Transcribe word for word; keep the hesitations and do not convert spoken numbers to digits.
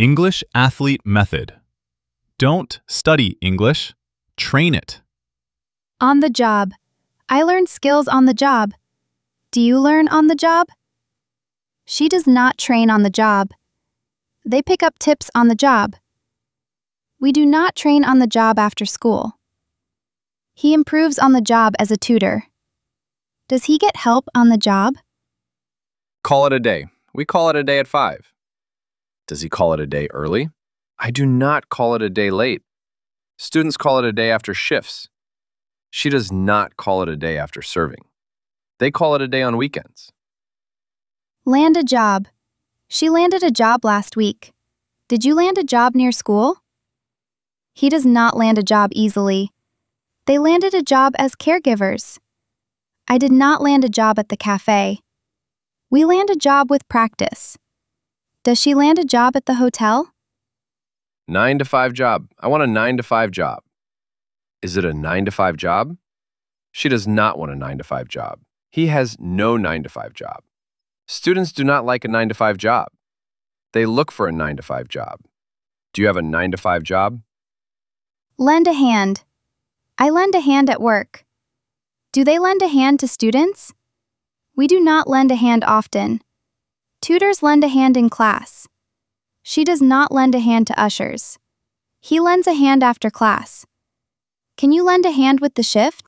English athlete method. Don't study English, train it. On the job. I learn skills on the job. Do you learn on the job? She does not train on the job. They pick up tips on the job. We do not train on the job after school. He improves on the job as a tutor. Does he get help on the job? Call it a day. We call it a day at five. Does he call it a day early? I do not call it a day late. Students call it a day after shifts. She does not call it a day after serving. They call it a day on weekends. Land a job. She landed a job last week. Did you land a job near school? He does not land a job easily. They landed a job as caregivers. I did not land a job at the cafe. We land a job with practice. Does she land a job at the hotel? Nine to five job. I want a nine to five job. Is it a nine to five job? She does not want a nine to five job. He has no nine to five job. Students do not like a nine to five job. They look for a nine to five job. Do you have a nine to five job? Lend a hand. I lend a hand at work. Do they lend a hand to students? We do not lend a hand often. Tutors lend a hand in class. She does not lend a hand to ushers. He lends a hand after class. Can you lend a hand with the shift?